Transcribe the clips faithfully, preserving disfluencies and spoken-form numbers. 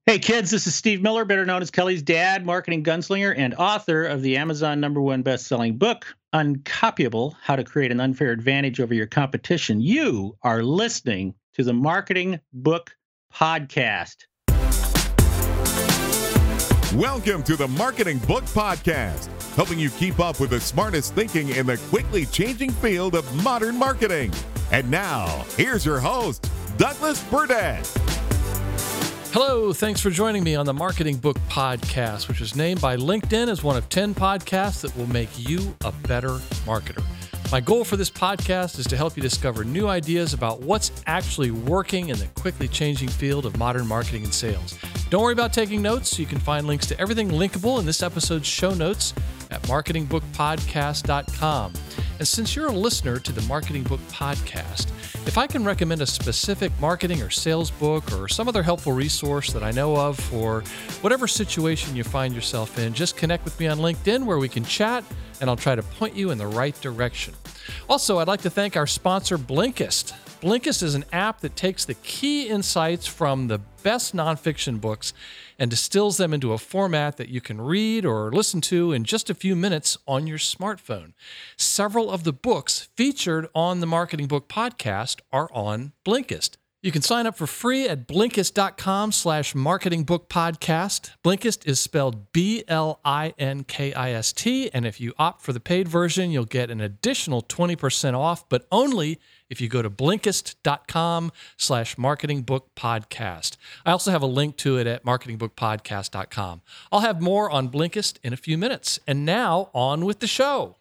Hey kids, this is Steve Miller, better known as Kelly's dad, marketing gunslinger, and author of the Amazon number one best-selling book, Uncopyable: How to Create an Unfair Advantage Over Your Competition. You are listening to the Marketing Book Podcast. Welcome to the Marketing Book Podcast, helping you keep up with the smartest thinking in the quickly changing field of modern marketing. And now, here's your host, Douglas Burdett. Hello, thanks for joining me on the Marketing Book Podcast, which is named by LinkedIn as one of ten podcasts that will make you a better marketer. My goal for this podcast is to help you discover new ideas about what's actually working in the quickly changing field of modern marketing and sales. Don't worry about taking notes. You can find links to everything linkable in this episode's show notes at marketing book podcast dot com. And since you're a listener to the Marketing Book Podcast, if I can recommend a specific marketing or sales book or some other helpful resource that I know of for whatever situation you find yourself in, just connect with me on LinkedIn where we can chat and I'll try to point you in the right direction. Also, I'd like to thank our sponsor, Blinkist. Blinkist is an app that takes the key insights from the best nonfiction books and distills them into a format that you can read or listen to in just a few minutes on your smartphone. Several of the books featured on the Marketing Book Podcast are on Blinkist. You can sign up for free at blinkist dot com slash marketing book podcast. Blinkist is spelled B L I N K I S T, and if you opt for the paid version, you'll get an additional twenty percent off, but only if you go to blinkist dot com slash marketing book podcast. I also have a link to it at marketing book podcast dot com. I'll have more on Blinkist in a few minutes. And now, on with the show.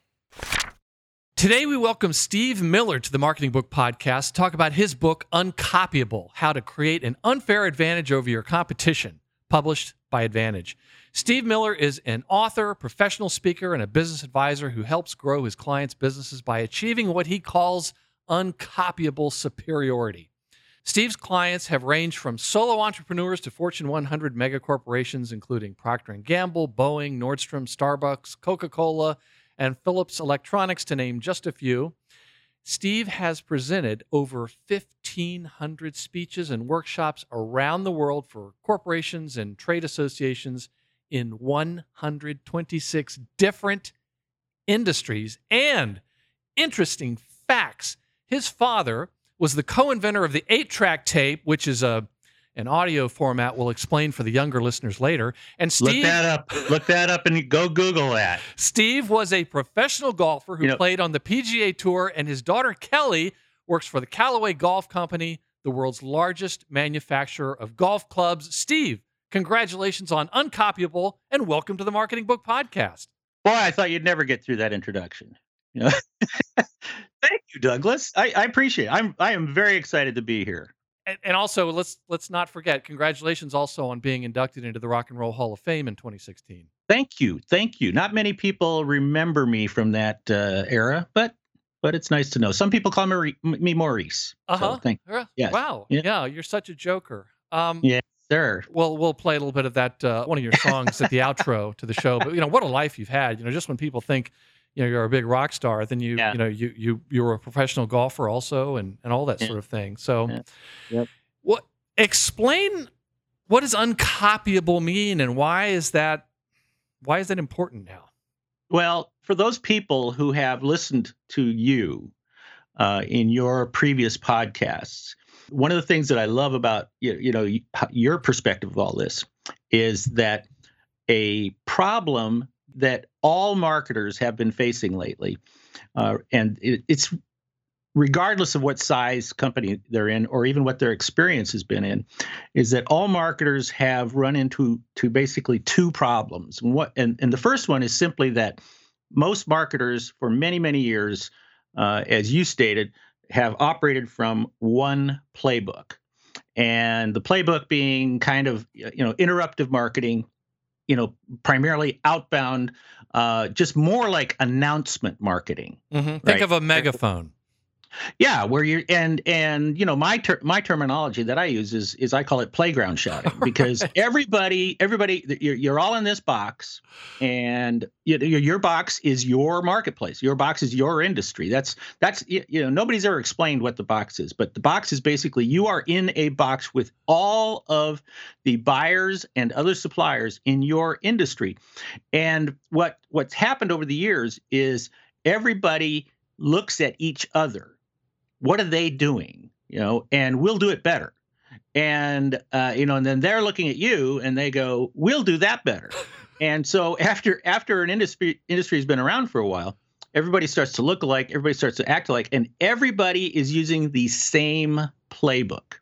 Today, we welcome Steve Miller to the Marketing Book Podcast to talk about his book, Uncopyable: How to Create an Unfair Advantage Over Your Competition, published by Advantage. Steve Miller is an author, professional speaker, and a business advisor who helps grow his clients' businesses by achieving what he calls uncopyable superiority. Steve's clients have ranged from solo entrepreneurs to Fortune one hundred mega corporations, including Procter and Gamble, Boeing, Nordstrom, Starbucks, Coca-Cola, and Philips Electronics, to name just a few. Steve has presented over fifteen hundred speeches and workshops around the world for corporations and trade associations in one hundred twenty-six different industries. And interesting facts, his father was the co-inventor of the eight-track tape, which is a an audio format we'll explain for the younger listeners later. And Steve, Look that up. Look that up and go Google that. Steve was a professional golfer who You know- played on the P G A Tour, and his daughter Kelly works for the Callaway Golf Company, the world's largest manufacturer of golf clubs. Steve, congratulations on Uncopyable, and welcome to the Marketing Book Podcast. Boy, I thought you'd never get through that introduction. You know? Thank you, Douglas. I, I appreciate it. I'm I am very excited to be here. And, and also, let's let's not forget, congratulations also on being inducted into the Rock and Roll Hall of Fame in twenty sixteen. Thank you, thank you. Not many people remember me from that uh, era, but but it's nice to know. Some people call me me Maurice. Uh-huh. So thank Yeah. yes. Wow. Yeah. Yeah, you're such a joker. Um, Yeah, sir. Well, we'll play a little bit of that, uh, one of your songs at the outro to the show. But, you know, what a life you've had. You know, just when people think, you know, you're a big rock star, then you, Yeah. you know, you you you were a professional golfer also, and and all that Yeah. sort of thing. So, Yeah. Yep. what explain what does uncopyable mean, and why is that why is that important now? Well, for those people who have listened to you uh, in your previous podcasts, one of the things that I love about you, you know y- your perspective of all this is that a problem that all marketers have been facing lately, uh, and it, it's regardless of what size company they're in or even what their experience has been in, is that all marketers have run into to basically two problems. And what and, and the first one is simply that most marketers for many, many years, uh, as you stated, have operated from one playbook. And the playbook being kind of, you know, interruptive marketing, you know, primarily outbound, uh, just more like announcement marketing. Mm-hmm. Think Right. of a megaphone. Yeah, where you're and and you know my ter- my terminology that I use is is I call it playground shouting because Right. everybody everybody you're, you're all in this box, and you, your your box is your marketplace. Your box is your industry. That's that's you you know nobody's ever explained what the box is, but the box is basically you are in a box with all of the buyers and other suppliers in your industry. And what what's happened over the years is everybody looks at each other. What are they doing? You know, and we'll do it better. And uh, you know, and then they're looking at you and they go, "We'll do that better." And so after after an industry industry has been around for a while, everybody starts to look alike, everybody starts to act alike, and everybody is using the same playbook.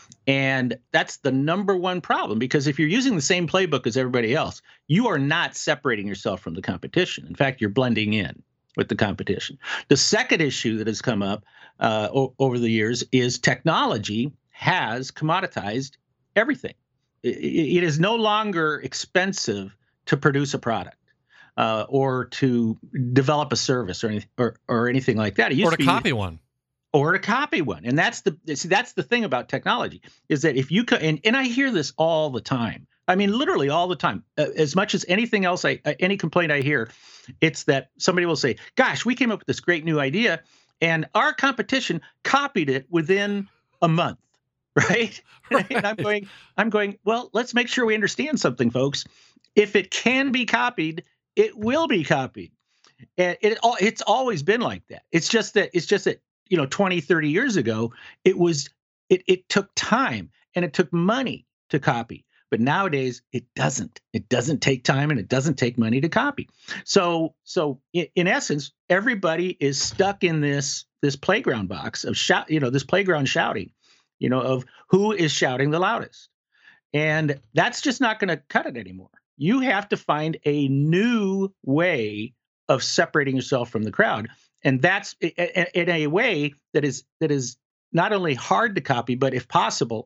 And that's the number one problem, because if you're using the same playbook as everybody else, you are not separating yourself from the competition. In fact, you're blending in with the competition. The second issue that has come up uh, o- over the years is technology has commoditized everything. It, it is no longer expensive to produce a product uh, or to develop a service or, any, or or anything like that. It used Or to be, copy one. Or to copy one. And that's the see, that's the thing about technology is that if you could, and, and I hear this all the time. I mean, literally all the time. Uh, as much as anything else, I uh, any complaint I hear, it's that somebody will say, "Gosh, we came up with this great new idea, and our competition copied it within a month." Right? Right. And I'm going, I'm going. Well, let's make sure we understand something, folks. If it can be copied, it will be copied, and it it's always been like that. It's just that it's just that you know, twenty, thirty years ago, it was it it took time and it took money to copy. But nowadays, it doesn't. It doesn't take time and it doesn't take money to copy. So, so in, in essence, everybody is stuck in this this playground box of shout, you know, this playground shouting, you know, of who is shouting the loudest, and that's just not going to cut it anymore. You have to find a new way of separating yourself from the crowd, and that's in a way that is that is not only hard to copy, but if possible,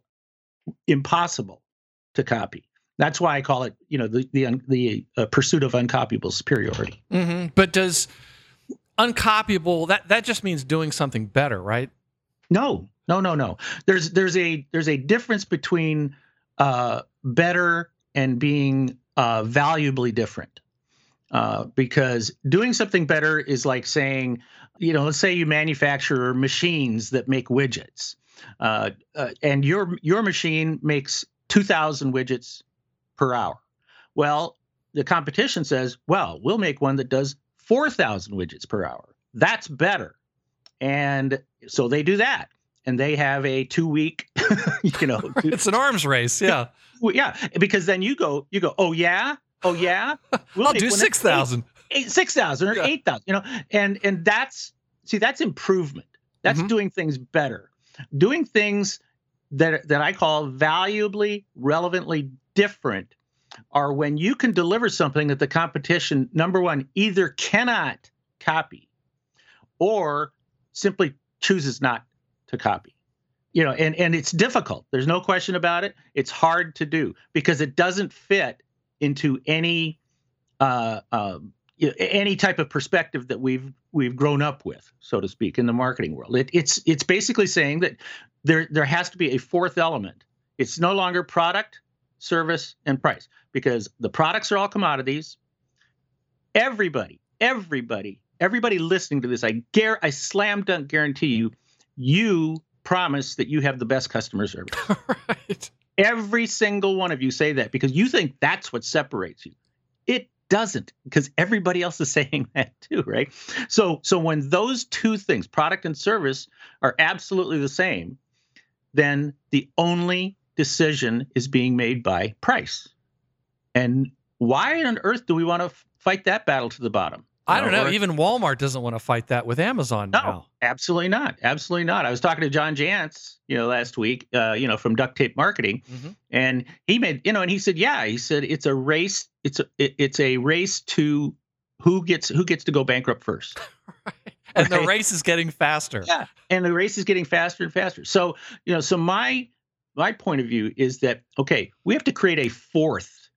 impossible to copy. That's why I call it, you know, the the the uh, pursuit of uncopyable superiority. Mm-hmm. But does uncopyable that that just means doing something better, right? No, no, no, no. There's there's a there's a difference between uh, better and being uh, valuably different. Uh, because doing something better is like saying, you know, let's say you manufacture machines that make widgets, uh, uh, and your your machine makes two thousand widgets per hour. Well, the competition says, well, we'll make one that does four thousand widgets per hour. That's better. And so they do that. And they have a two week, you know. Two, It's an arms race. Yeah. yeah. Because then you go, you go, oh, yeah. Oh, yeah. We'll I'll do six thousand. six thousand or Yeah. eight thousand, you know, and, and that's, see, that's improvement. That's Mhm. doing things better. Doing things that that I call valuably, relevantly different are when you can deliver something that the competition, number one, either cannot copy or simply chooses not to copy. You know, and, and it's difficult. There's no question about it. It's hard to do because it doesn't fit into any uh, um, any type of perspective that we've we've grown up with, so to speak, in the marketing world. It, it's it's basically saying that there there has to be a fourth element. It's no longer product, service, and price, because the products are all commodities. Everybody, everybody, everybody listening to this, I gar- I slam dunk guarantee you, you promise that you have the best customer service. Right. Every single one of you say that because you think that's what separates you. It doesn't, because everybody else is saying that too, right? So, so when those two things, product and service, are absolutely the same, then the only decision is being made by price. And why on earth do we want to f- fight that battle to the bottom? I don't know. Or- Even Walmart doesn't want to fight that with Amazon No, now. absolutely not. Absolutely not. I was talking to John Jantz, you know, last week, uh, you know, from Duct Tape Marketing, Mm-hmm. and he made, you know, and he said, yeah, he said it's a race. It's a it, it's a race to who gets who gets to go bankrupt first. And the Right. race is getting faster. Yeah, and the race is getting faster and faster. So, you know, so my my point of view is that okay, we have to create a fourth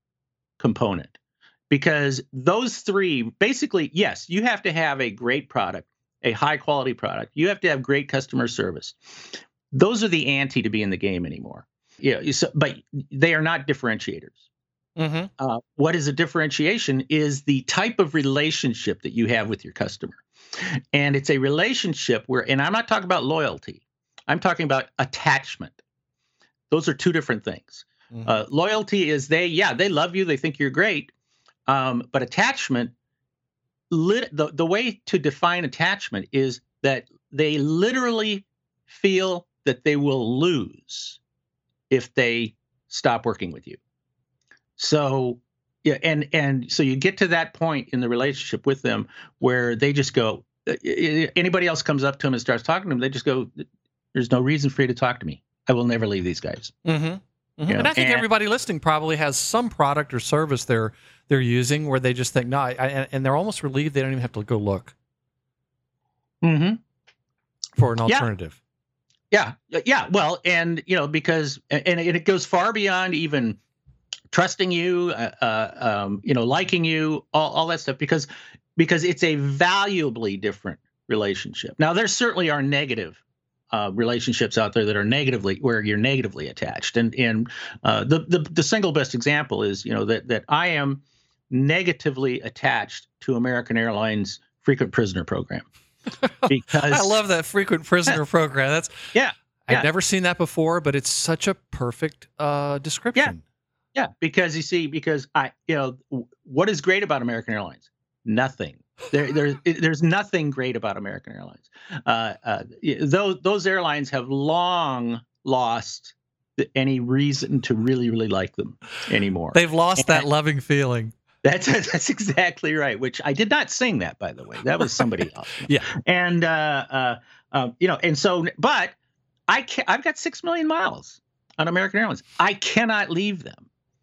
component, because those three basically, yes, you have to have a great product, a high quality product. You have to have great customer service. Those are the ante to be in the game anymore. Yeah, so, but they are not differentiators. Mm-hmm. Uh, what is a differentiation is the type of relationship that you have with your customer. And it's a relationship where, and I'm not talking about loyalty, I'm talking about attachment. Those are two different things. Mm-hmm. Uh, loyalty is they, yeah, they love you, they think you're great. Um, but attachment, lit, the, the way to define attachment is that they literally feel that they will lose if they stop working with you. So, yeah, and and so you get to that point in the relationship with them where they just go, anybody else comes up to them and starts talking to them, they just go, there's no reason for you to talk to me. I will never leave these guys. Mm-hmm. Mm-hmm. You know, and I think and, everybody listening probably has some product or service they're they're using where they just think, no, I, I, and they're almost relieved they don't even have to go look mm-hmm. for an alternative. Yeah. yeah, yeah. Well, and you know, because and, and it goes far beyond even trusting you, uh, uh, um, you know, liking you, all, all that stuff, because because it's a valuably different relationship. Now, there certainly are negative uh, relationships out there that are negatively where you're negatively attached, and and uh, the, the the single best example is you know that that I am negatively attached to American Airlines frequent prisoner program because I love that frequent prisoner program. That's yeah. I've yeah. never seen that before, but it's such a perfect uh, description. Yeah. Yeah, because you see, because I, you know, what is great about American Airlines? Nothing. There, there's, there's nothing great about American Airlines. Uh, uh, those those airlines have long lost any reason to really, really like them anymore. They've lost and that loving feeling. That's that's exactly right. Which I did not sing that, by the way. That was somebody else. Yeah. And uh, uh, uh, you know, and so, but I can I've got six million miles on American Airlines. I cannot leave them.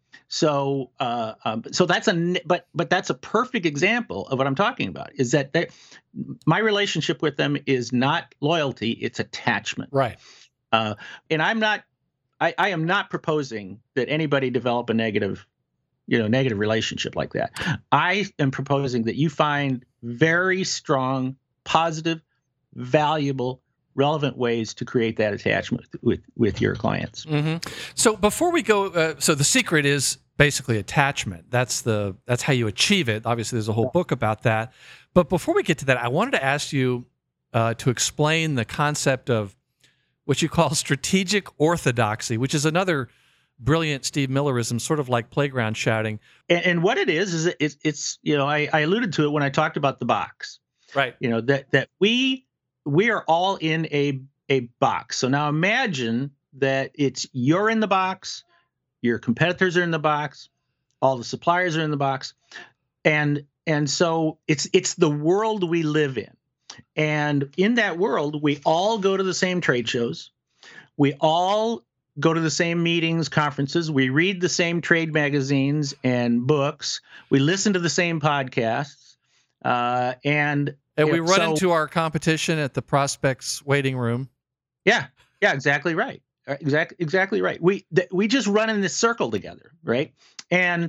So, uh, um, so that's a, but, but that's a perfect example of what I'm talking about. Is that they, my relationship with them is not loyalty; it's attachment. Right. Uh, and I'm not, I, I am not proposing that anybody develop a negative, you know, negative relationship like that. I am proposing that you find very strong, positive, valuable, relevant ways to create that attachment with with, with your clients. Mm-hmm. So before we go, uh, so the secret is basically attachment. That's the that's how you achieve it. Obviously, there's a whole book about that. But before we get to that, I wanted to ask you uh, to explain the concept of what you call strategic orthodoxy, which is another brilliant Steve Millerism, sort of like playground shouting. And, and what it is is it's, it's you know I, I alluded to it when I talked about the box. Right. You know that that we. We are all in a a box. So now imagine that it's you're in the box, your competitors are in the box, all the suppliers are in the box, and and so it's it's the world we live in. And in that world, we all go to the same trade shows, we all go to the same meetings, conferences, we read the same trade magazines and books, we listen to the same podcasts, uh, and And we yeah, run so, into our competition at the prospects waiting room. Yeah, yeah, exactly right. Exactly, exactly right. We th- we just run in this circle together, right? And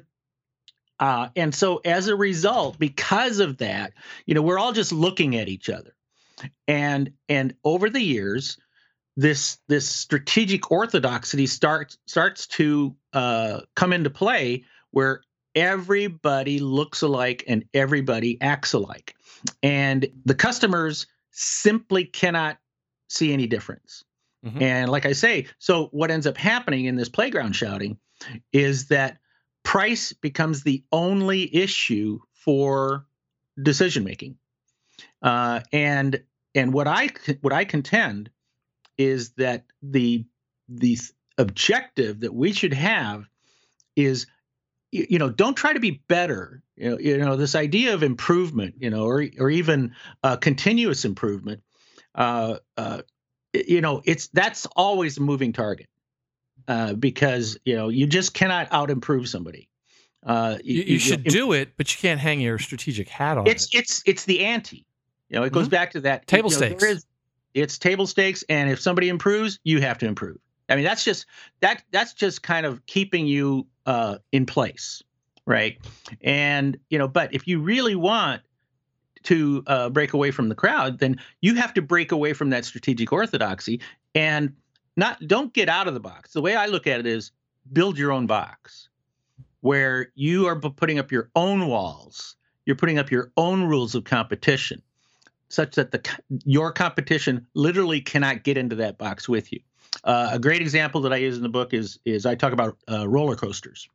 uh, and so as a result, because of that, you know, we're all just looking at each other, and and over the years, this this strategic orthodoxy starts starts to uh, come into play, where everybody looks alike and everybody acts alike. And the customers simply cannot see any difference. Mm-hmm. And like I say, so what ends up happening in this playground shouting is that price becomes the only issue for decision making. Uh, and and what I what I contend is that the the objective that we should have is, you know, don't try to be better. You know, you know this idea of improvement, you know, or or even uh, continuous improvement. Uh, uh, you know, it's that's always a moving target uh, because you know you just cannot out improve somebody. Uh, you, you, you should you know, do it, but you can't hang your strategic hat on it's, it. It's it's it's the ante. You know, it goes mm-hmm. back to that table you know, stakes. There is, it's table stakes, and if somebody improves, you have to improve. I mean, that's just that that's just kind of keeping you uh, in place. Right. And, you know, but if you really want to uh, break away from the crowd, then you have to break away from that strategic orthodoxy and not don't get out of the box. The way I look at it is build your own box where you are putting up your own walls. You're putting up your own rules of competition such that the your competition literally cannot get into that box with you. Uh, a great example that I use in the book is is I talk about uh, roller coasters,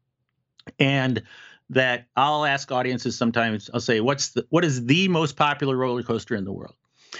and that I'll ask audiences sometimes. I'll say, "What's the what is the most popular roller coaster in the world?"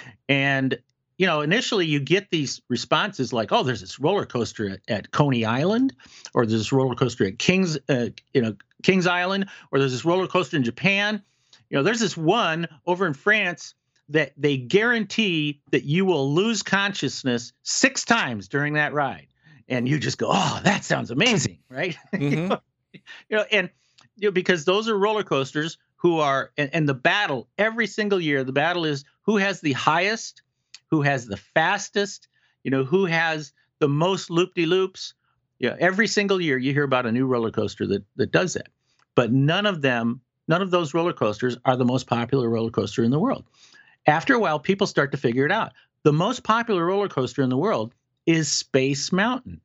And you know, initially you get these responses like, "Oh, there's this roller coaster at, at Coney Island, or there's this roller coaster at Kings, uh, you know, Kings Island, or there's this roller coaster in Japan. You know, there's this one over in France that they guarantee that you will lose consciousness six times during that ride." And you just go, "Oh, that sounds amazing," right? Mm-hmm. you know, you know, and you know, because those are roller coasters who are, and, and the battle every single year, the battle is who has the highest, who has the fastest, you know, who has the most loop-de-loops. You know, every single year you hear about a new roller coaster that that does that. But none of them, none of those roller coasters are the most popular roller coaster in the world. After a while, people start to figure it out. The most popular roller coaster in the world is Space Mountain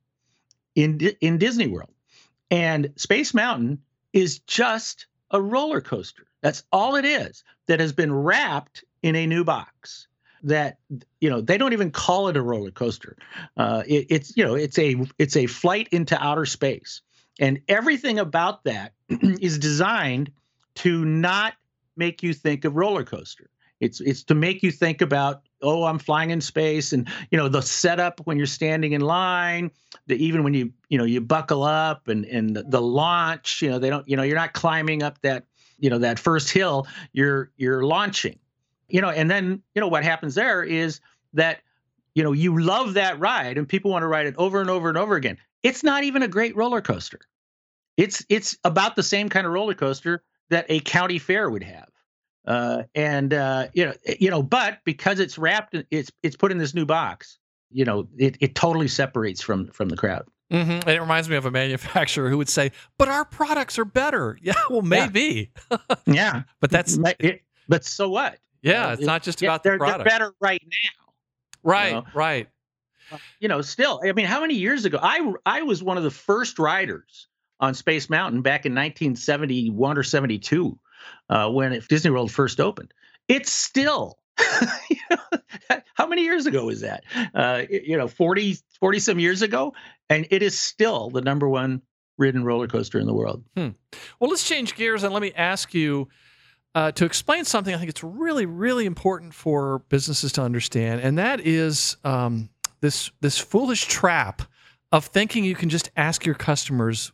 in in Disney World. And Space Mountain is just a roller coaster. That's all it is, that has been wrapped in a new box. That, you know, they don't even call it a roller coaster. Uh, it, it's, you know, it's a it's a flight into outer space. And everything about that is designed to not make you think of roller coaster. It's it's to make you think about, oh, I'm flying in space, and you know the setup when you're standing in line, the even when you you know you buckle up, and and the, the launch, you know they don't you know you're not climbing up that you know that first hill, you're you're launching, you know, and then you know what happens there is that you know you love that ride, and people want to ride it over and over and over again. It's not even a great roller coaster. It's it's about the same kind of roller coaster that a county fair would have. Uh, and, uh, you know, you know, but because it's wrapped, it's it's put in this new box, you know, it, it totally separates from from the crowd. Mm-hmm. And it reminds me of a manufacturer who would say, but our products are better. Yeah, well, maybe. Yeah. yeah. But that's, it, but so what? Yeah, you know, it's not just yeah, about they're, the product. They're better right now. Right, you know? right. You know, still, I mean, how many years ago? I, I was one of the first riders on Space Mountain back in nineteen seventy-one or seventy-two. Uh, when it, Disney World first opened. It's still, you know, how many years ago was that? Uh, you know, forty, forty some years ago, and it is still the number one ridden roller coaster in the world. Hmm. Well, let's change gears and let me ask you uh, to explain something I think it's really, really important for businesses to understand, and that is um, this this foolish trap of thinking you can just ask your customers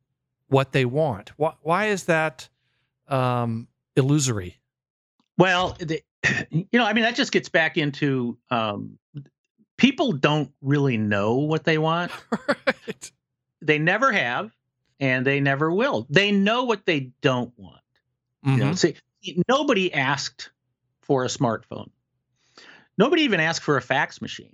what they want. Why, why is that um, illusory? Well, the, you know, I mean, that just gets back into um, people don't really know what they want. Right. They never have, and they never will. They know what they don't want. Mm-hmm. You know, see, nobody asked for a smartphone. Nobody even asked for a fax machine.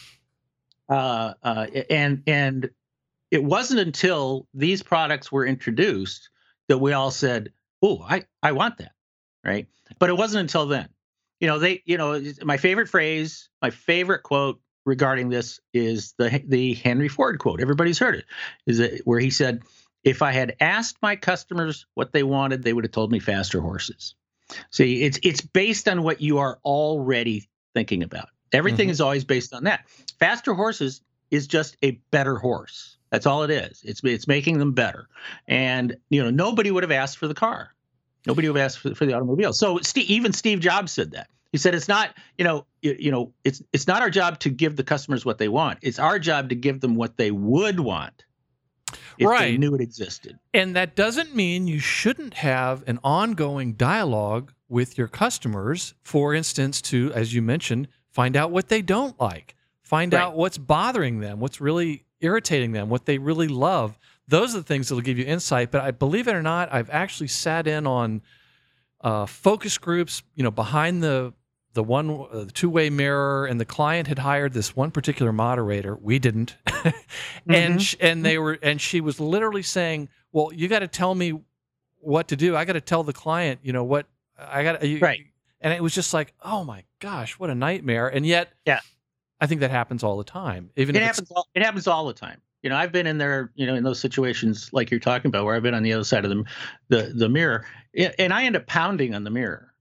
Uh, uh, and and it wasn't until these products were introduced that we all said, "Oh, I, I want that," right? But it wasn't until then. You know, they, you know, my favorite phrase, my favorite quote regarding this is the the Henry Ford quote. Everybody's heard it. Is it where he said, "If I had asked my customers what they wanted, they would have told me faster horses." See, it's it's based on what you are already thinking about. Everything mm-hmm. is always based on that. Faster horses is just a better horse. That's all it is. It's it's making them better. And, you know, nobody would have asked for the car. Nobody would have asked for, for the automobile. So Steve, even Steve Jobs said that. He said, it's not, you know, you, you know, it's it's not our job to give the customers what they want. It's our job to give them what they would want if right. they knew it existed. And that doesn't mean you shouldn't have an ongoing dialogue with your customers, for instance, to, as you mentioned, find out what they don't like, find right. out what's bothering them, what's really irritating them, what they really love. Those are the things that will give you insight. But I believe it or not, I've actually sat in on uh, focus groups, you know, behind the the one uh, the two-way mirror, and the client had hired this one particular moderator. We didn't, mm-hmm. and sh- and they were and she was literally saying, "Well, you got to tell me what to do. I got to tell the client, you know what I got." Right. And it was just like, oh my gosh, what a nightmare. And yet, yeah, I think that happens all the time. Even it if happens. All, it happens all the time. You know, I've been in there, you know, in those situations like you're talking about, where I've been on the other side of the the, the mirror, and I end up pounding on the mirror.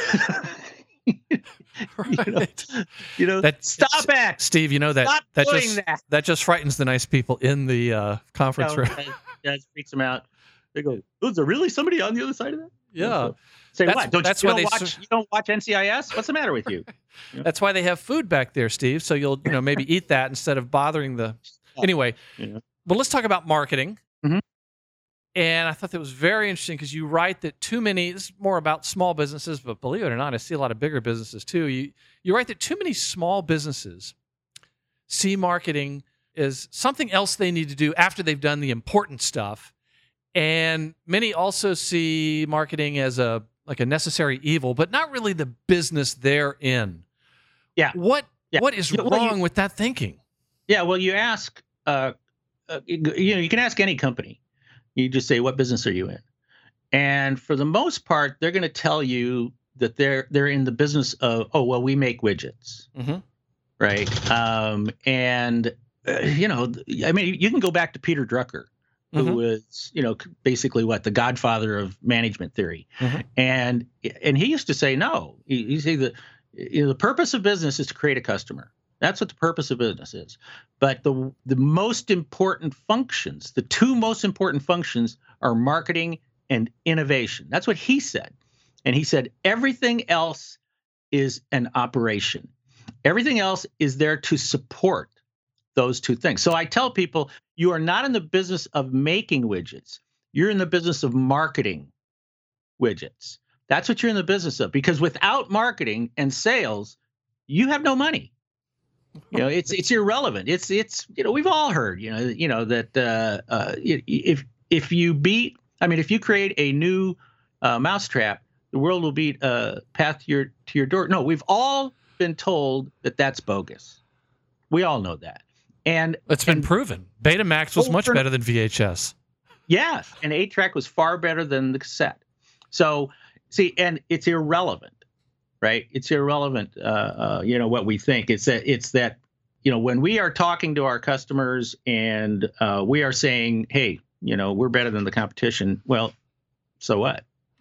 Right. You know, you know that, stop it, Steve. You know that stop that doing just that. that just frightens the nice people in the uh, conference You know, room. yeah, it freaks them out. They go, "Oh, is there really somebody on the other side of that?" Yeah. So, say That's- what? Don't that's you, why you, they don't watch, ser- you don't watch N C I S? What's the matter with you? You know? That's why they have food back there, Steve. So you'll you know maybe eat that instead of bothering the. Anyway, Yeah. well, let's talk about marketing. Mhm. And I thought that was very interesting because you write that too many. This is more about small businesses, but believe it or not, I see a lot of bigger businesses too. You you write that too many small businesses see marketing as something else they need to do after they've done the important stuff, and many also see marketing as a like a necessary evil, but not really the business they're in. Yeah. What Yeah. what is Yeah, well, you- wrong with that thinking? Yeah, well, you ask, uh, uh, you know, you can ask any company. You just say, "What business are you in?" And for the most part, they're going to tell you that they're they're in the business of, oh, well, we make widgets, Mm-hmm. right? Um, and uh, you know, I mean, you can go back to Peter Drucker, who Mhm. was, you know, basically what the godfather of management theory, Mhm. and and he used to say, no, he, he say the you know, the purpose of business is to create a customer. That's what the purpose of business is. But the the most important functions, the two most important functions, are marketing and innovation. That's what he said. And he said everything else is an operation. Everything else is there to support those two things. So I tell people, you are not in the business of making widgets. You're in the business of marketing widgets. That's what you're in the business of, because without marketing and sales, you have no money. You know, it's it's irrelevant. It's it's you know, we've all heard, you know, you know that uh, uh, if if you beat, I mean, if you create a new uh, mousetrap, the world will beat a uh, path to your to your door. No, we've all been told that that's bogus. We all know that, and It's been and, proven. Betamax was much over- better than V H S. yeah, and eight track was far better than the cassette. So see, and it's irrelevant. Right? It's irrelevant, uh, uh, you know, what we think. It's that, it's that, you know, when we are talking to our customers and uh, we are saying, hey, you know, we're better than the competition. Well, so what?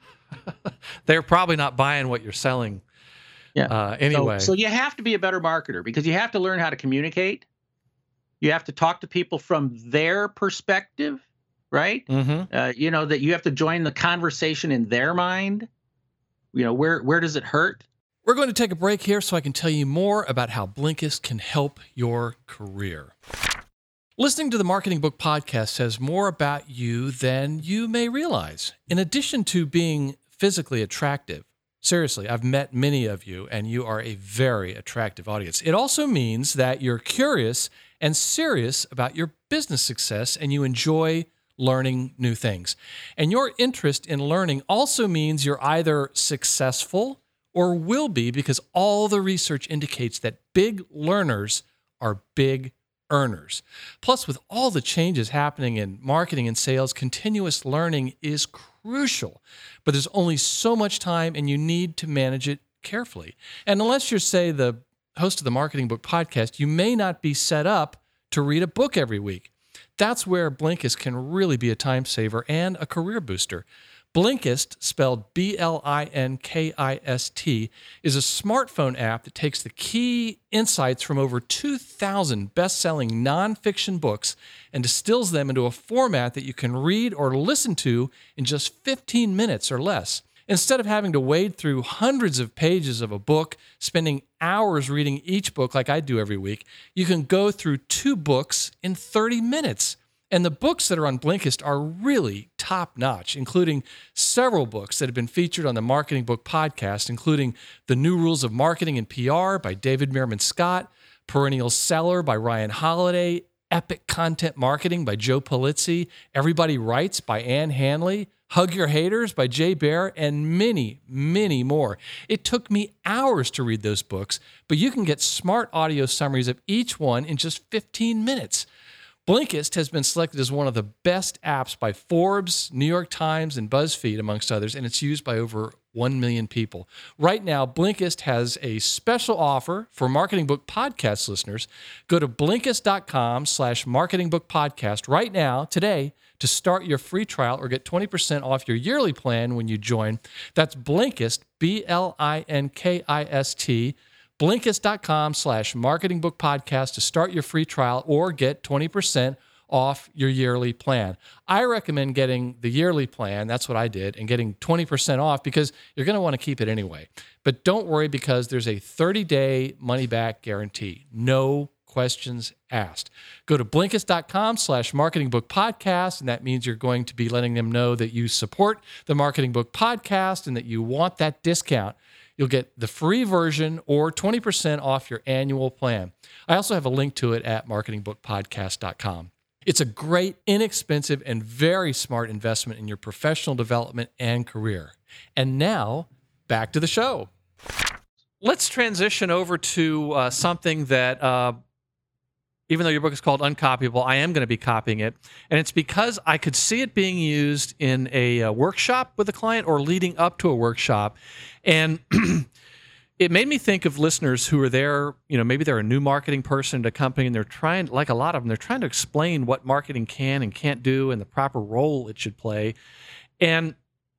They're probably not buying what you're selling. Yeah. Uh, anyway. So, so you have to be a better marketer, because you have to learn how to communicate. You have to talk to people from their perspective, right? Mm-hmm. Uh, you know, that you have to join the conversation in their mind. You know, where where does it hurt? We're going to take a break here so I can tell you more about how Blinkist can help your career. Listening to the Marketing Book Podcast says more about you than you may realize. In addition to being physically attractive, seriously, I've met many of you, and you are a very attractive audience. It also means that you're curious and serious about your business success, and you enjoy learning new things. And your interest in learning also means you're either successful or will be, because all the research indicates that big learners are big earners. Plus, with all the changes happening in marketing and sales, continuous learning is crucial. But there's only so much time, and you need to manage it carefully. And unless you're, say, the host of the Marketing Book Podcast, you may not be set up to read a book every week. That's where Blinkist can really be a time saver and a career booster. Blinkist, spelled B L I N K I S T, is a smartphone app that takes the key insights from over two thousand best-selling nonfiction books and distills them into a format that you can read or listen to in just fifteen minutes or less. Instead of having to wade through hundreds of pages of a book, spending hours reading each book like I do every week, you can go through two books in thirty minutes. And the books that are on Blinkist are really top-notch, including several books that have been featured on the Marketing Book Podcast, including The New Rules of Marketing and P R by David Meerman Scott, Perennial Seller by Ryan Holiday, Epic Content Marketing by Joe Pulizzi, Everybody Writes by Ann Hanley, Hug Your Haters by Jay Baer, and many, many more. It took me hours to read those books, but you can get smart audio summaries of each one in just fifteen minutes. Blinkist has been selected as one of the best apps by Forbes, New York Times, and BuzzFeed, amongst others, and it's used by over one million people. Right now, Blinkist has a special offer for Marketing Book Podcast listeners. Go to Blinkist.com slash Marketing Book Podcast right now, today, to start your free trial or get twenty percent off your yearly plan when you join. That's Blinkist, B L I N K I S T, Blinkist.com slash Marketing Book Podcast to start your free trial or get twenty percent off your yearly plan. I recommend getting the yearly plan. That's what I did, and getting twenty percent off because you're going to want to keep it anyway. But don't worry, because there's a thirty-day money-back guarantee. No questions asked. Go to Blinkist.com slash Marketing Book Podcast, and that means you're going to be letting them know that you support the Marketing Book Podcast and that you want that discount. You'll get the free version or twenty percent off your annual plan. I also have a link to it at marketing book podcast dot com. It's a great, inexpensive, and very smart investment in your professional development and career. And now, back to the show. Let's transition over to uh, something that, uh, even though your book is called Uncopyable, I am going to be copying it. And it's because I could see it being used in a uh, workshop with a client or leading up to a workshop. And it made me think of listeners who are there, you know, maybe they're a new marketing person at a company and they're trying, like a lot of them, they're trying to explain what marketing can and can't do and the proper role it should play. And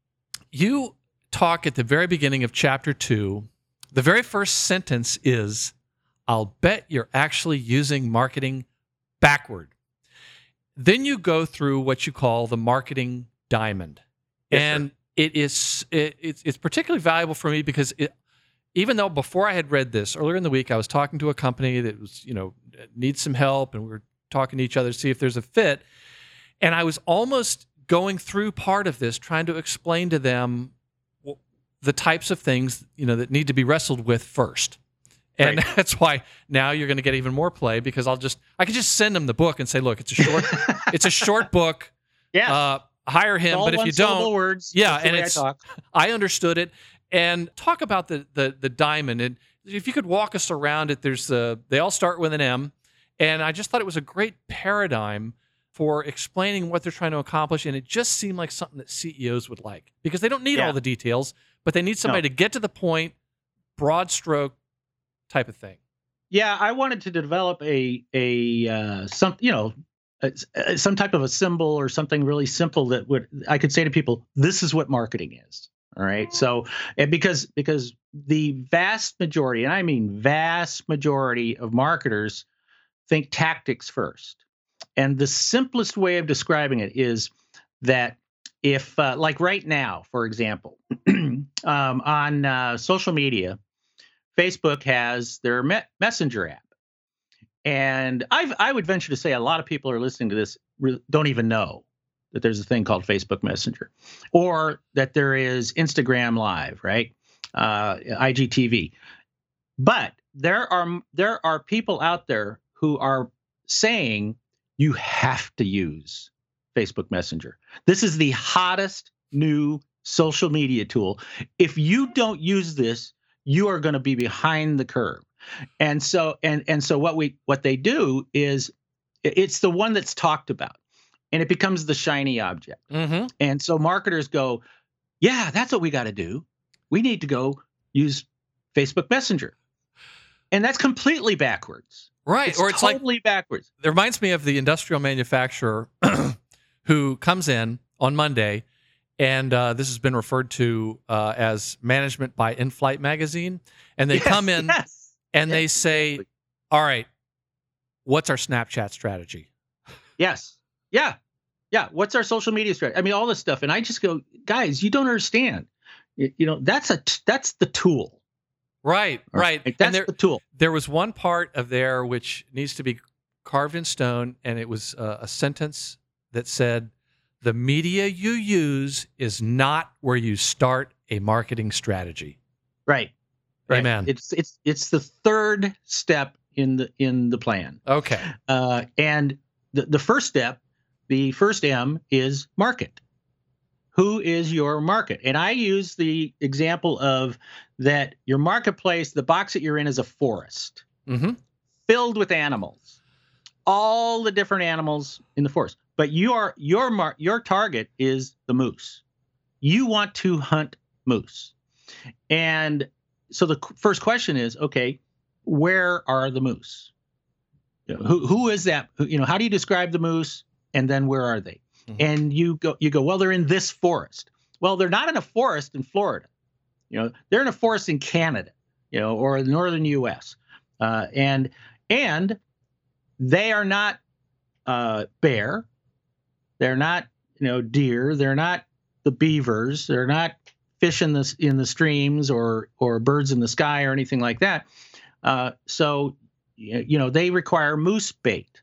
you talk at the very beginning of chapter two, the very first sentence is, I'll bet you're actually using marketing backward. Then you go through what you call the marketing diamond. Yes, and sir. It is it, it's, it's particularly valuable for me because it, even though before I had read this, earlier in the week, I was talking to a company that was, you know, needs some help, and we were talking to each other to see if there's a fit. And I was almost going through part of this, trying to explain to them the types of things, you know, that need to be wrestled with first. And right. That's why now you're going to get even more play, because I'll just I can just send them the book and say, look, it's a short it's a short book. Yeah. Uh, hire him, but if you don't, words. yeah, and it's I, I understood it. And talk about the the the diamond, and if you could walk us around it. There's the they all start with an M, and I just thought it was a great paradigm for explaining what they're trying to accomplish, and it just seemed like something that C E Os would like, because they don't need yeah. all the details, but they need somebody no. to get to the point, broad stroke type of thing. Yeah, I wanted to develop a a uh, some you know a, some type of a symbol or something really simple that would I could say to people, this is what marketing is. All right. So, and because because the vast majority, and I mean vast majority of marketers think tactics first. And the simplest way of describing it is that if, uh, like right now, for example, um, on uh, social media, Facebook has their me- Messenger app. And I've, I would venture to say a lot of people are listening to this re- don't even know that there's a thing called Facebook Messenger, or that there is Instagram Live, right? Uh, I G T V. But there are there are people out there who are saying you have to use Facebook Messenger. This is the hottest new social media tool. If you don't use this, you are going to be behind the curve. And so and and so what we what they do is it's the one that's talked about. And it becomes the shiny object. Mm-hmm. And so marketers go, yeah, that's what we got to do. We need to go use Facebook Messenger. And that's completely backwards. Right. It's or it's totally like, backwards. It reminds me of the industrial manufacturer who comes in on Monday, and uh, this has been referred to uh, as management by In-Flight magazine. And they yes, come in yes. and yes. they say, all right, what's our Snapchat strategy? Yes. Yeah. Yeah. What's our social media strategy? I mean, all this stuff. And I just go, guys, you don't understand. You, you know, that's a that's the tool. Right. Right. Like, that's there, the tool. There was one part of there which needs to be carved in stone, and it was uh, a sentence that said, the media you use is not where you start a marketing strategy. Right. Right. Amen. It's it's it's the third step in the in the plan. Okay. Uh, and the, the first step, the first M, is market. Who is your market? And I use the example of that your marketplace, the box that you're in, is a forest mm-hmm. filled with animals. all the different animals in the forest, but your your mar- your target is the moose. You want to hunt moose. And so the first question is, okay, where are the moose? You know, who who is that? Who, you know, how do you describe the moose? And then where are they? Mm-hmm. And you go you go, well, they're in this forest. Well, they're not in a forest in Florida. You know, they're in a forest in Canada, you know, or the northern U S. Uh, and and they are not uh, bear. They're not, you know, deer. They're not the beavers. They're not fish in the in the streams or or birds in the sky or anything like that. Uh, so, you know, they require moose bait,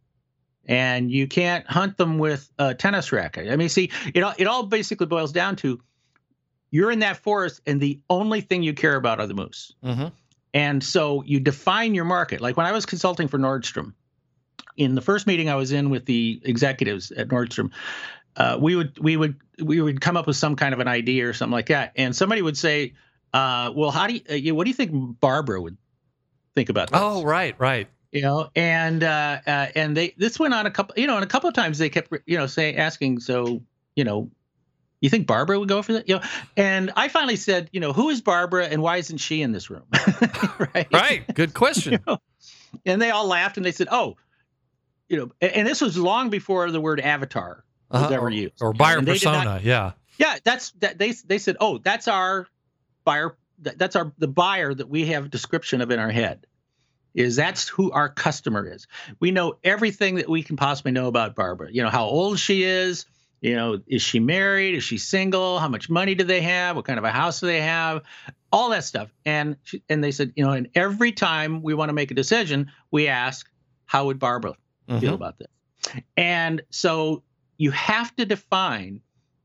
and you can't hunt them with a tennis racket. I mean, see, it all it all basically boils down to you're in that forest, and the only thing you care about are the moose. Mm-hmm. And so you define your market. Like when I was consulting for Nordstrom, in the first meeting I was in with the executives at Nordstrom, uh, we would we would we would come up with some kind of an idea or something like that, and somebody would say, uh, "Well, how do you? Uh, what do you think Barbara would think about this?" Oh, right, right. You know, and uh, uh, and they this went on a couple, you know, and a couple of times they kept, you know, saying asking, so you know, you think Barbara would go for that? You know, and I finally said, you know, who is Barbara and why isn't she in this room? Right. Right. Good question. You know? And they all laughed and they said, oh, you know, and, and this was long before the word avatar was uh-huh. ever or, used. Or buyer and persona. Not, yeah. Yeah. That's that. They they said, oh, that's our buyer. That, that's our the buyer that we have a description of in our head. Is that's who our customer is. We know everything that we can possibly know about Barbara. You know, how old she is. You know, is she married? Is she single? How much money do they have? What kind of a house do they have? All that stuff. And she, and they said, you know, and every time we want to make a decision, we ask, how would Barbara mm-hmm. feel about this? And so you have to define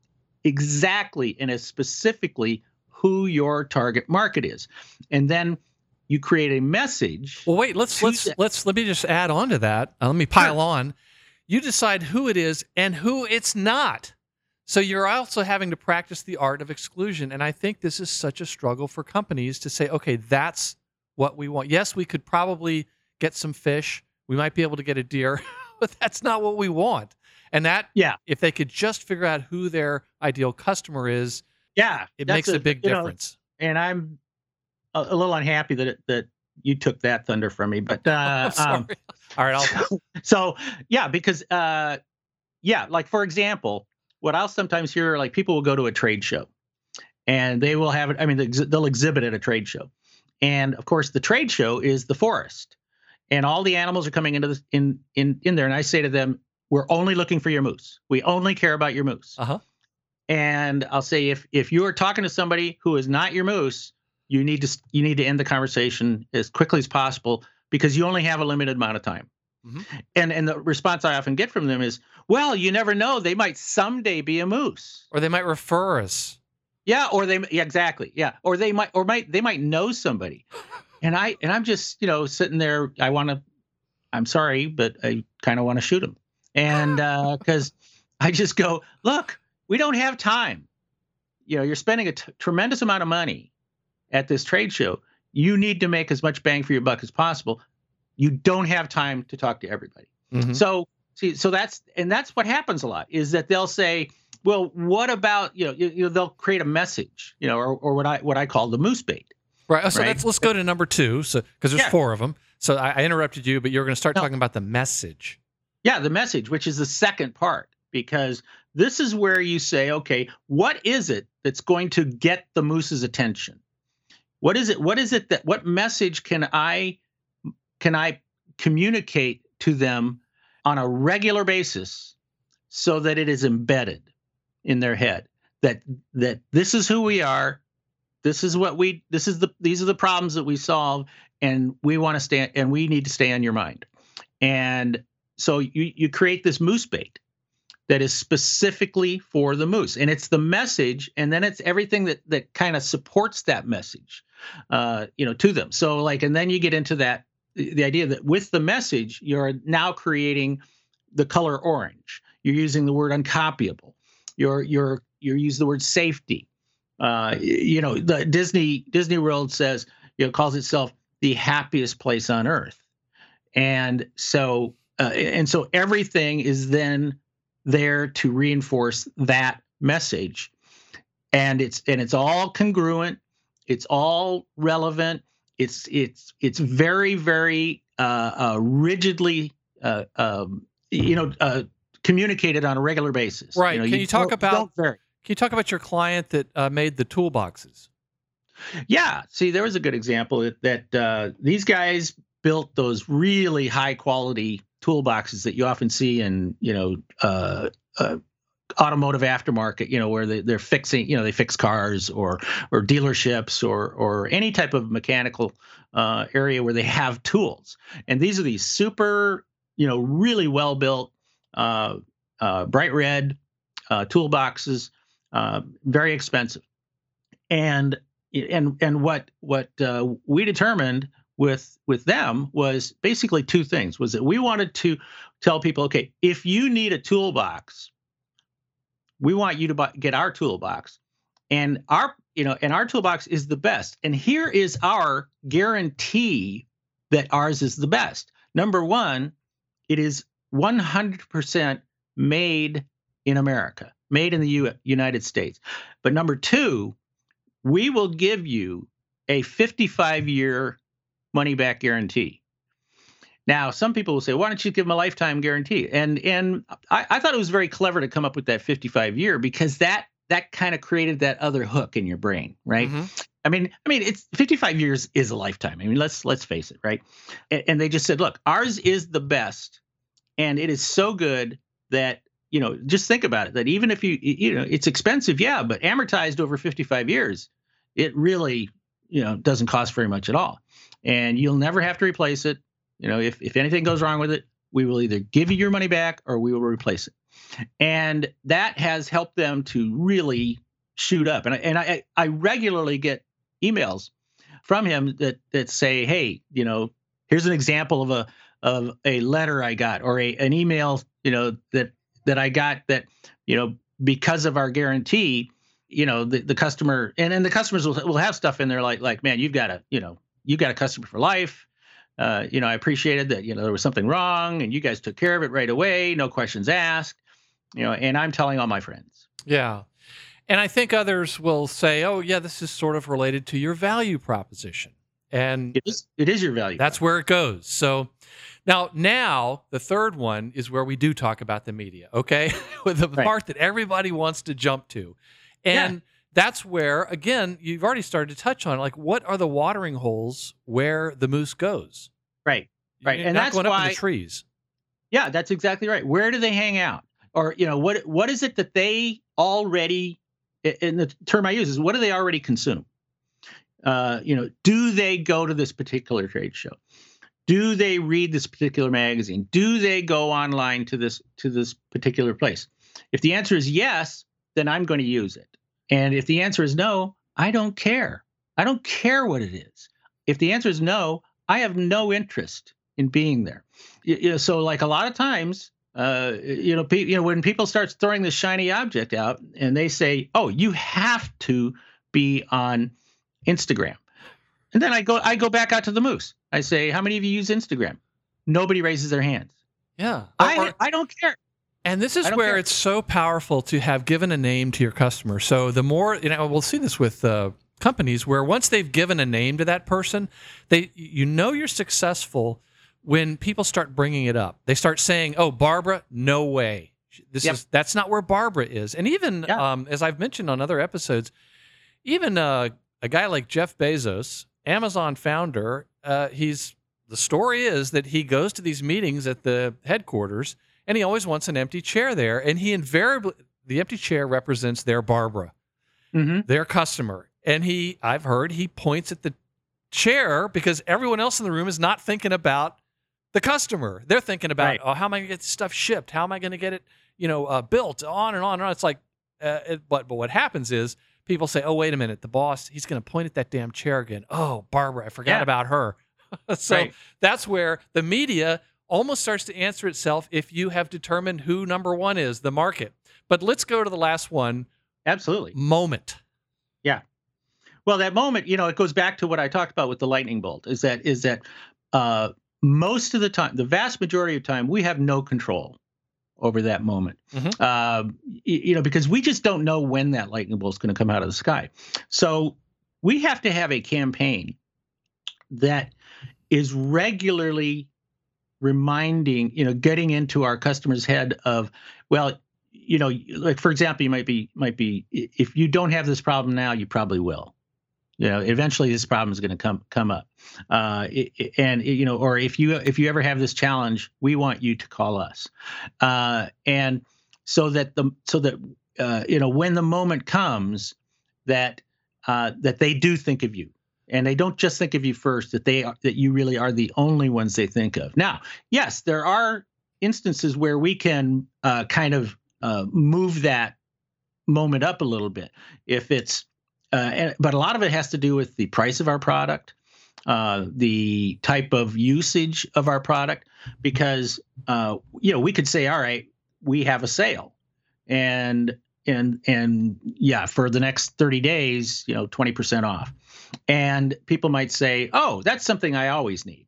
exactly and as specifically who your target market is. And then you create a message. Well, wait, let's let's that. let's let me just add on to that. Uh, let me pile sure. on. You decide who it is and who it's not. So you're also having to practice the art of exclusion. And I think this is such a struggle for companies to say, okay, that's what we want. Yes, we could probably get some fish. We might be able to get a deer, but that's not what we want. And that, yeah, if they could just figure out who their ideal customer is, yeah, it makes a, a big difference. Know, and I'm a, a little unhappy that it, that you took that thunder from me, but uh, um, all right. I'll... So, so yeah, because uh, yeah, like for example, what I'll sometimes hear, like people will go to a trade show, and they will have it. I mean, they'll exhibit at a trade show, and of course, the trade show is the forest, and all the animals are coming into this in in in there. And I say to them, "We're only looking for your moose. We only care about your moose." Uh-huh. And I'll say, if if you are talking to somebody who is not your moose, you need to you need to end the conversation as quickly as possible because you only have a limited amount of time. Mm-hmm. And and the response I often get from them is, well, you never know. They might someday be a moose. Or they might refer us. Yeah, or they yeah, exactly. Yeah. Or they might or might they might know somebody. And I and I'm just, you know, sitting there, I want to I'm sorry, but I kind of want to shoot them. And uh cuz I just go, look, we don't have time. You know, you're spending a t- tremendous amount of money at this trade show. You need to make as much bang for your buck as possible. You don't have time to talk to everybody. Mm-hmm. So, see, so that's, and that's what happens a lot is that they'll say, well, what about, you know, you, you know they'll create a message, you know, or, or what I, what I call the moose bait. Right. So right? Let's, let's go to number two. So, cause there's yeah. four of them. So I, I interrupted you, but you're going to start no. talking about the message. Yeah. The message, which is the second part, because this is where you say, okay, what is it that's going to get the moose's attention? What is it? What is it that, what message can I, can I communicate to them on a regular basis so that it is embedded in their head that, that this is who we are. This is what we, this is the, these are the problems that we solve, and we want to stay, and we need to stay on your mind. And so you, you create this moose bait that is specifically for the moose, and it's the message, and then it's everything that that kind of supports that message, uh, you know, to them. So like, and then you get into that the idea that with the message, you're now creating the color orange. You're using the word uncopyable. You're you're you're using the word safety. Uh, you know, the Disney Disney World says, you know, calls itself the happiest place on earth, and so uh, and so everything is then there to reinforce that message, and it's and it's all congruent, it's all relevant, it's it's it's very very uh, uh, rigidly uh, um, you know uh, communicated on a regular basis. Right? You know, Can you, you talk don't, about? Don't vary. Can you talk about your client that uh, made the toolboxes? Yeah. See, there was a good example that, that uh, these guys built those really high quality toolboxes that you often see in, you know, uh, uh, automotive aftermarket, you know, where they, they're fixing, you know, they fix cars or or dealerships or or any type of mechanical uh, area where they have tools. And these are these super, you know, really well built, uh, uh, bright red uh, toolboxes, uh, very expensive. And and and what what uh, we determined with with them was basically two things. Was that we wanted to tell people, okay, if you need a toolbox, we want you to buy, get our toolbox, and our you know and our toolbox is the best. And here is our guarantee that ours is the best. Number one, it is one hundred percent made in America, made in the U- United States. But number two, we will give you a fifty-five year money back guarantee. Now, some people will say, why don't you give them a lifetime guarantee? And and I, I thought it was very clever to come up with that fifty-five year, because that that kind of created that other hook in your brain, right? Mm-hmm. I mean, I mean, it's fifty-five years is a lifetime. I mean, let's let's face it, right? And, and they just said, look, ours is the best, and it is so good that, you know, just think about it, that even if you, you know, it's expensive, yeah, but amortized over fifty-five years, it really, you know, doesn't cost very much at all. And you'll never have to replace it. You know, if, if anything goes wrong with it, we will either give you your money back or we will replace it. And that has helped them to really shoot up. And I, and I, I regularly get emails from him that, that say, hey, you know, here's an example of a, of a letter I got, or a, an email, you know, that, that I got that, you know, because of our guarantee, you know, the, the customer and, and the customers will, will have stuff in there like, like, man, you've got a, you know, you've got a customer for life. Uh, you know, I appreciated that, you know, there was something wrong and you guys took care of it right away. No questions asked, you know, and I'm telling all my friends. Yeah. And I think others will say, oh, yeah, this is sort of related to your value proposition. And it is, it is your value. That's where it goes. So now, now the third one is where we do talk about the media, okay? With the right. part that everybody wants to jump to. And yeah. that's where, again, you've already started to touch on, like, what are the watering holes where the moose goes? Right, right. You're and not that's going why, up in the trees. Yeah, that's exactly right. Where do they hang out? Or, you know, what what is it that they already, and the term I use is, what do they already consume? Uh, you know, do they go to this particular trade show? Do they read this particular magazine? Do they go online to this to this particular place? If the answer is yes, then I'm going to use it. And if the answer is no, I don't care. I don't care what it is. If the answer is no, I have no interest in being there. You, you know, so like a lot of times, uh, you know, pe- you know, when people start throwing this shiny object out and they say, "Oh, you have to be on Instagram," and then I go, I go back out to the moose. I say, "How many of you use Instagram?" Nobody raises their hands. Yeah, I or, I don't care. And this is where care. it's so powerful to have given a name to your customer. So the more, you know, we'll see this with uh, companies where once they've given a name to that person, they, you know, you're successful when people start bringing it up. They start saying, "Oh, Barbara, no way. This yep. is that's not where Barbara is." And even yeah. um, as I've mentioned on other episodes, even uh, a guy like Jeff Bezos, Amazon founder, uh, he's the story is that he goes to these meetings at the headquarters. And he always wants an empty chair there. And he invariably, the empty chair represents their Barbara, mm-hmm. their customer. And he, I've heard, he points at the chair because everyone else in the room is not thinking about the customer. They're thinking about, right. oh, how am I going to get this stuff shipped? How am I going to get it, you know, uh, built? On and on and on. It's like, uh, it, but but what happens is people say, oh, wait a minute, the boss, he's going to point at that damn chair again. Oh, Barbara, I forgot yeah. about her. so right. that's where the media almost starts to answer itself if you have determined who number one is, the market. But let's go to the last one. Absolutely. Moment. Yeah. Well, that moment, you know, it goes back to what I talked about with the lightning bolt, is that is that uh, most of the time, the vast majority of time, we have no control over that moment. Mm-hmm. Uh, you know, because we just don't know when that lightning bolt is going to come out of the sky. So we have to have a campaign that is regularly reminding, you know, getting into our customer's head of, well, you know, like for example, you might be might be if you don't have this problem now, you probably will. You know, eventually this problem is going to come come up, uh, it, and it, you know, or if you if you ever have this challenge, we want you to call us, uh, and so that the so that uh, you know when the moment comes that uh, that they do think of you, and they don't just think of you first, that they are, that you really are the only ones they think of. Now, yes, there are instances where we can uh, kind of uh, move that moment up a little bit if it's. Uh, and, but a lot of it has to do with the price of our product, uh, the type of usage of our product, because uh, you know we could say, all right, we have a sale, and and and yeah, for the next thirty days, you know, twenty percent off, and people might say, oh, that's something I always need,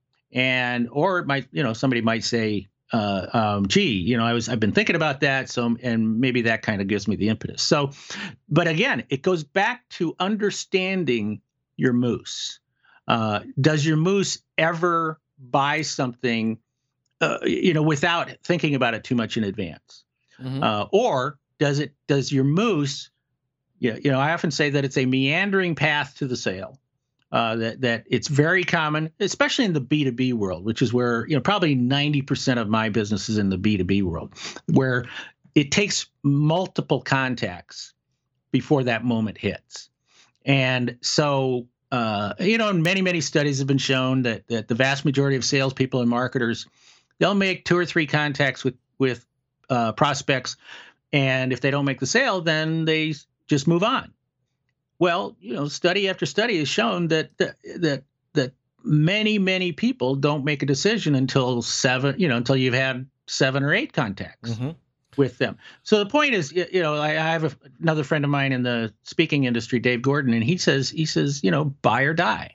and or it might, you know, somebody might say, uh, um, gee, you know, I was, I've been thinking about that. So, and maybe that kind of gives me the impetus. So, but again, it goes back to understanding your moose. Uh, does your moose ever buy something, uh, you know, without thinking about it too much in advance? Mm-hmm. Uh, or does it, does your moose, you know, you know, I often say that it's a meandering path to the sale. Uh, that that it's very common, especially in the B two B world, which is where, you know, probably ninety percent of my business is in the B two B world, where it takes multiple contacts before that moment hits. And so, uh, you know, many, many studies have been shown that that the vast majority of salespeople and marketers, they'll make two or three contacts with, with uh, prospects. And if they don't make the sale, then they just move on. Well, you know, study after study has shown that that that that many many people don't make a decision until seven, you know, until you've had seven or eight contacts mm-hmm. with them. So the point is, you know, I, I have a, another friend of mine in the speaking industry, Dave Gordon, and he says he says, you know, buy or die,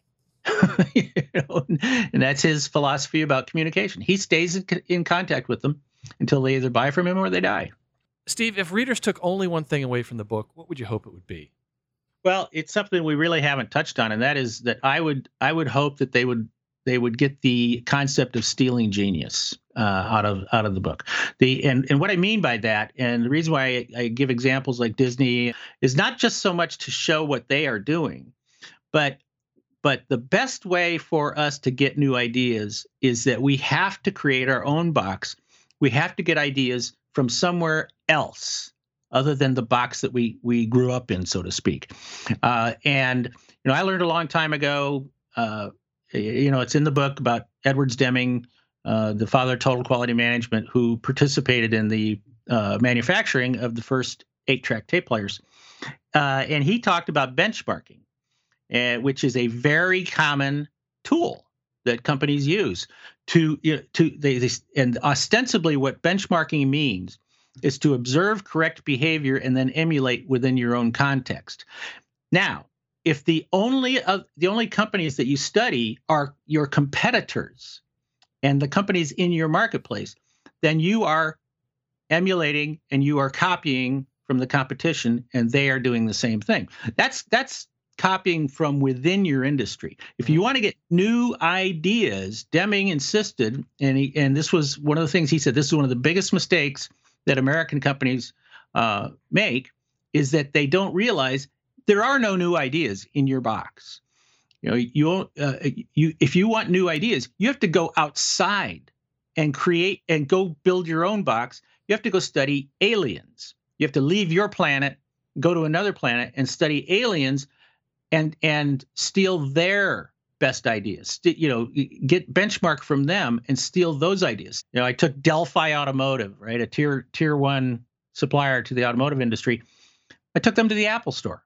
you know, and that's his philosophy about communication. He stays in, in contact with them until they either buy from him or they die. Steve, if readers took only one thing away from the book, what would you hope it would be? Well, it's something we really haven't touched on, and that is that I would I would hope that they would they would get the concept of stealing genius uh, out of out of the book. The and and what I mean by that, and the reason why I, I give examples like Disney, is not just so much to show what they are doing, but but the best way for us to get new ideas is that we have to create our own box. We have to get ideas from somewhere else, other than the box that we we grew up in, so to speak. Uh, and, you know, I learned a long time ago, uh, you know, it's in the book about Edwards Deming, uh, the father of total quality management, who participated in the uh, manufacturing of the first eight-track tape players. Uh, and he talked about benchmarking, uh, which is a very common tool that companies use to, you know, to they, they and ostensibly what benchmarking means is to observe correct behavior and then emulate within your own context. Now, if the only uh, the only companies that you study are your competitors and the companies in your marketplace, then you are emulating and you are copying from the competition, and they are doing the same thing. That's that's copying from within your industry. If you want to get new ideas, Deming insisted, and he, and this was one of the things he said, this is one of the biggest mistakes that American companies uh, make, is that they don't realize there are no new ideas in your box. You know, you uh, you if you want new ideas, you have to go outside and create and go build your own box. You have to go study aliens. You have to leave your planet, go to another planet, and study aliens, and and steal their best ideas. St- you know, get benchmark from them and steal those ideas. You know, I took Delphi Automotive, right, a tier tier one supplier to the automotive industry. I took them to the Apple Store,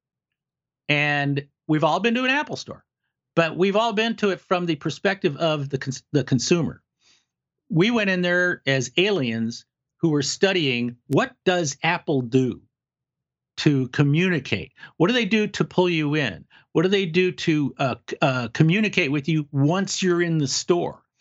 and we've all been to an Apple Store, but we've all been to it from the perspective of the cons- the consumer. We went in there as aliens who were studying, what does Apple do to communicate? What do they do to pull you in? What do they do to uh, uh, communicate with you once you're in the store?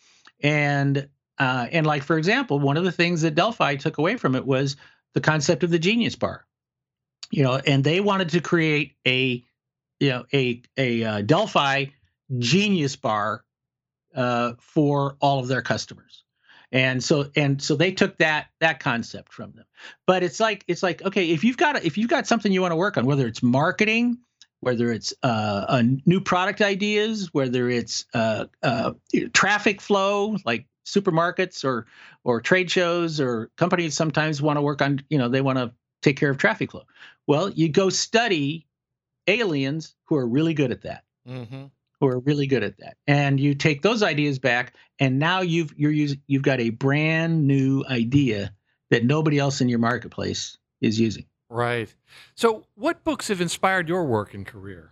And uh, and like, for example, one of the things that Delphi took away from it was the concept of the Genius Bar. You know, and they wanted to create a, you know, a a uh, Delphi Genius Bar uh, for all of their customers. And so and so they took that that concept from them. But it's like it's like okay, if you've got if you've got something you want to work on, whether it's marketing, whether it's uh, a new product ideas, whether it's uh, uh, traffic flow, like supermarkets or or trade shows, or companies sometimes want to work on, you know, they want to take care of traffic flow. Well, you go study aliens who are really good at that. Mm-hmm. Who are really good at that, and you take those ideas back, and now you've you're using you've got a brand new idea that nobody else in your marketplace is using. Right. So, what books have inspired your work and career?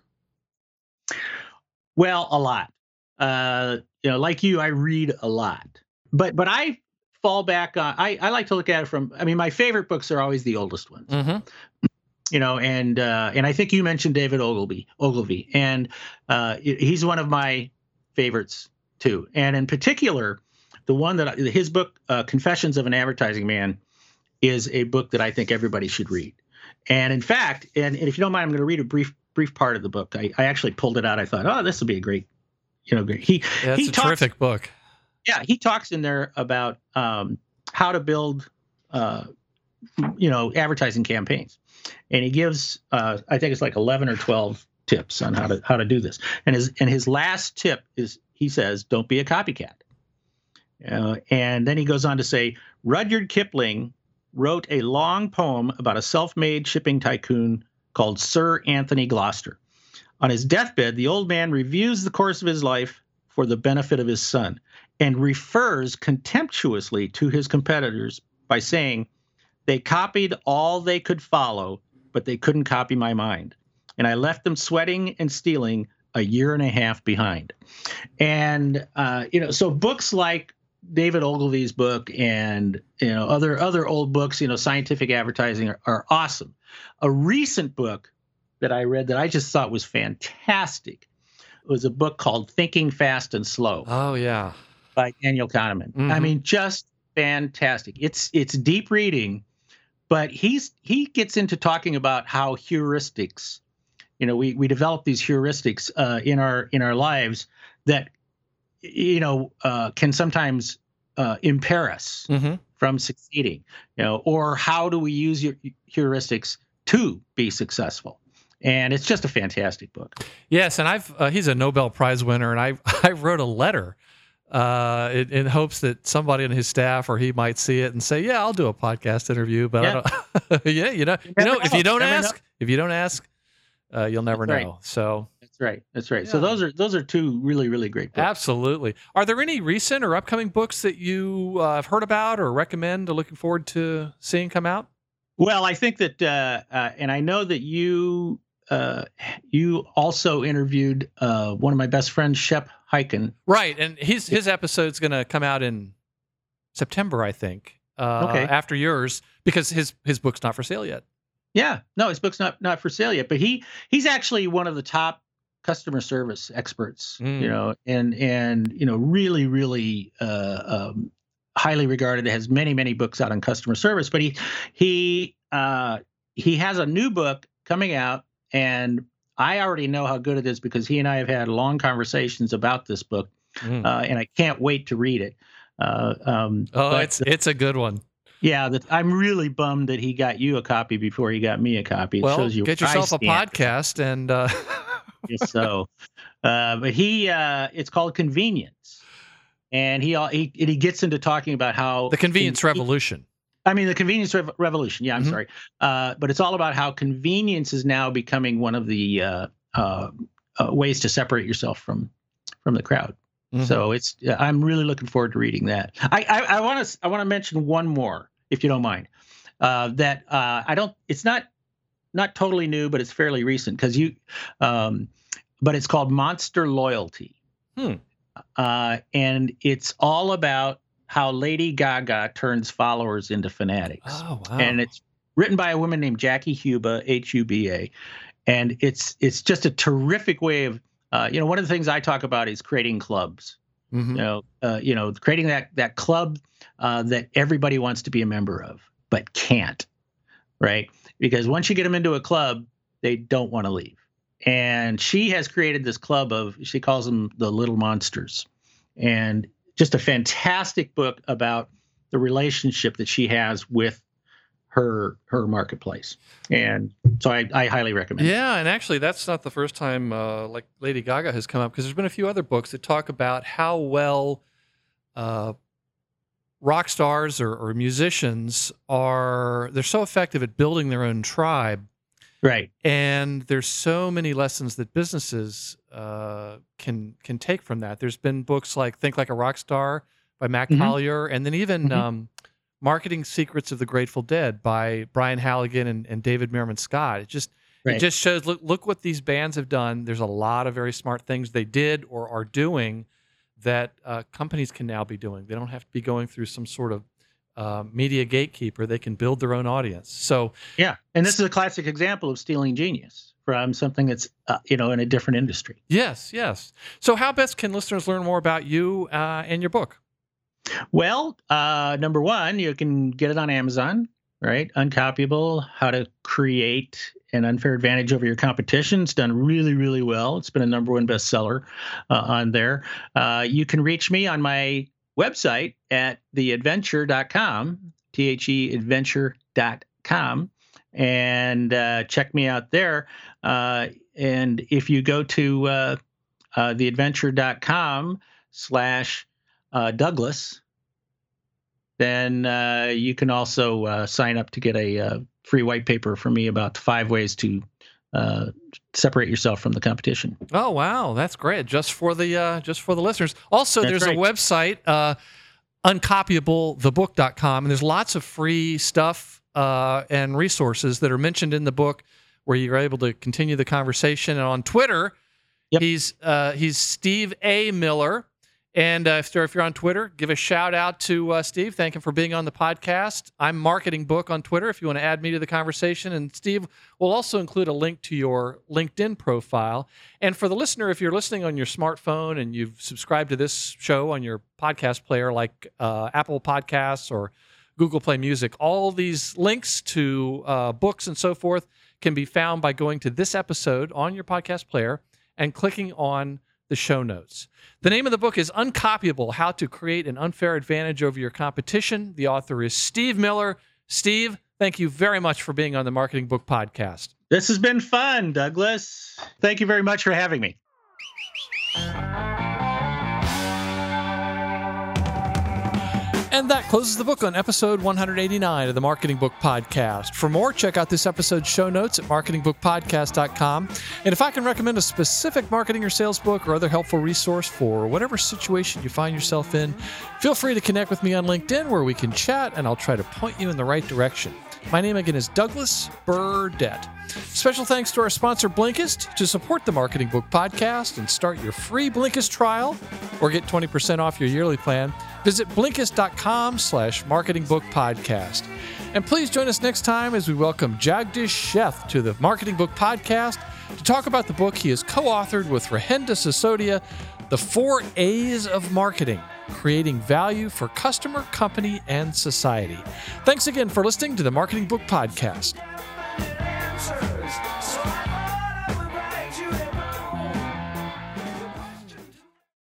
Well, a lot. Uh, you know, like you, I read a lot, but but I fall back on. I I like to look at it from. I mean, my favorite books are always the oldest ones. Mm-hmm. You know, and uh, and I think you mentioned David Ogilvy, Ogilvy, and uh, he's one of my favorites too. And in particular, the one that I, his book, uh, Confessions of an Advertising Man, is a book that I think everybody should read. And in fact, and, and if you don't mind, I'm going to read a brief brief part of the book. I, I actually pulled it out. I thought, oh, this will be a great, you know, great. He yeah, it's he a talks, terrific book. Yeah, he talks in there about um, how to build, uh, you know, advertising campaigns. And he gives, uh, I think it's like eleven or twelve tips on how to how to do this. And his and his last tip is, he says, don't be a copycat. Uh, and then he goes on to say, Rudyard Kipling wrote a long poem about a self-made shipping tycoon called Sir Anthony Gloster. On his deathbed, the old man reviews the course of his life for the benefit of his son and refers contemptuously to his competitors by saying, they copied all they could follow, but they couldn't copy my mind. And I left them sweating and stealing a year and a half behind. And, uh, you know, so books like David Ogilvy's book and, you know, other other old books, you know, scientific advertising are, are awesome. A recent book that I read that I just thought was fantastic was a book called Thinking Fast and Slow. Oh, yeah. By Daniel Kahneman. Mm-hmm. I mean, just fantastic. It's it's deep reading. But he's he gets into talking about how heuristics, you know, we we develop these heuristics uh, in our in our lives that, you know, uh, can sometimes uh, impair us mm-hmm. from succeeding, you know, or how do we use your heuristics to be successful? And it's just a fantastic book. Yes, and I've uh, he's a Nobel Prize winner, and I I wrote a letter. Uh, in, in hopes that somebody on his staff or he might see it and say, "Yeah, I'll do a podcast interview." But yeah, I don't, yeah, you know, you, you know, know, if you don't never ask, know. if you don't ask, uh, you'll never That's know. Right. So that's right. That's right. Yeah. So those are those are two really really great books. Absolutely. Are there any recent or upcoming books that you uh, have heard about or recommend or looking forward to seeing come out? Well, I think that, uh, uh, and I know that you. Uh, you also interviewed uh, one of my best friends, Shep Hyken. Right, and his his episode's going to come out in September, I think. Uh, okay. After yours, because his his book's not for sale yet. Yeah, no, his book's not not for sale yet. But he he's actually one of the top customer service experts, mm. you know, and and you know, really really uh, um, highly regarded. Has many many books out on customer service. But he he uh, he has a new book coming out. And I already know how good it is because he and I have had long conversations about this book, mm. uh, and I can't wait to read it. Uh, um, oh, but, it's it's a good one. Yeah, that I'm really bummed that he got you a copy before he got me a copy. It well, shows you get yourself a podcast and. Uh... Yes, so, uh, but he uh, it's called Convenience, and he he he gets into talking about how the convenience he, revolution. I mean, the convenience rev- revolution. Yeah, I'm mm-hmm. sorry. Uh, but it's all about how convenience is now becoming one of the uh, uh, uh, ways to separate yourself from from the crowd. Mm-hmm. So it's I'm really looking forward to reading that. I want to I want to mention one more, if you don't mind. Uh, that uh, I don't. It's not not totally new, but it's fairly recent because you. Um, but it's called Monster Loyalty, hmm. uh, and it's all about how Lady Gaga turns followers into fanatics. Oh, wow. And it's written by a woman named Jackie Huba, H U B A. And it's it's just a terrific way of, uh, you know, one of the things I talk about is creating clubs. Mm-hmm. You know, uh, you know, creating that that club uh, that everybody wants to be a member of, but can't, right? Because once you get them into a club, they don't want to leave. And she has created this club of, she calls them the Little Monsters, and just a fantastic book about the relationship that she has with her her marketplace. And so I, I highly recommend it. Yeah, and actually that's not the first time uh, like Lady Gaga has come up, because there's been a few other books that talk about how well uh, rock stars or, or musicians are, they're so effective at building their own tribe. Right. And there's so many lessons that businesses uh, can can take from that. There's been books like Think Like a Rock Star by Mac Mm-hmm. Collier, and then even Mm-hmm. um, Marketing Secrets of the Grateful Dead by Brian Halligan and, and David Meerman Scott. It just Right. it just shows, look look what these bands have done. There's a lot of very smart things they did or are doing that uh, companies can now be doing. They don't have to be going through some sort of uh, media gatekeeper. They can build their own audience. So Yeah. And this is a classic example of stealing genius from something that's, uh, you know, in a different industry. yes, yes. So how best can listeners learn more about you uh, and your book? Well, uh, number one, you can get it on Amazon, right? Uncopyable, How to Create an Unfair Advantage Over Your Competition. It's done really, really well. It's been a number one bestseller uh, on there. Uh, you can reach me on my website at the adventure dot com, T H E adventure dot com, and uh, check me out there. Uh, and if you go to uh, uh, the adventure dot com slash Uh, Douglas, then uh, you can also uh, sign up to get a uh, free white paper from me about five ways to uh, separate yourself from the competition. Oh wow, that's great! Just for the uh, just for the listeners. Also, That's there's right. a website, uh, uncopyable the book dot com, and there's lots of free stuff uh, and resources that are mentioned in the book, where you're able to continue the conversation. And on Twitter, Yep. he's uh, he's Steve A. Miller. And uh, if, if you're on Twitter, give a shout out to uh, Steve. Thank him for being on the podcast. I'm Marketing Book on Twitter if you want to add me to the conversation. And Steve will also include a link to your LinkedIn profile. And for the listener, if you're listening on your smartphone and you've subscribed to this show on your podcast player like uh, Apple Podcasts or Google Play Music, all these links to uh, books and so forth can be found by going to this episode on your podcast player and clicking on the show notes. The name of the book is Uncopyable, How to Create an Unfair Advantage Over Your Competition. The author is Steve Miller. Steve, thank you very much for being on the Marketing Book Podcast. This has been fun, Douglas. Thank you very much for having me. And that closes the book on episode one eighty-nine of the Marketing Book Podcast. For more, check out this episode's show notes at marketing book podcast dot com. And if I can recommend a specific marketing or sales book or other helpful resource for whatever situation you find yourself in, feel free to connect with me on LinkedIn where we can chat and I'll try to point you in the right direction. My name again is Douglas Burdett. Special thanks to our sponsor, Blinkist. To support the Marketing Book Podcast and start your free Blinkist trial or get twenty percent off your yearly plan, visit blinkist dot com slash marketing book podcast. And please join us next time as we welcome Jagdish Sheth to the Marketing Book Podcast to talk about the book he has co-authored with Rahenda Sisodia, The Four A's of Marketing, Creating Value for Customer, Company, and Society. Thanks again for listening to the Marketing Book Podcast. Answers.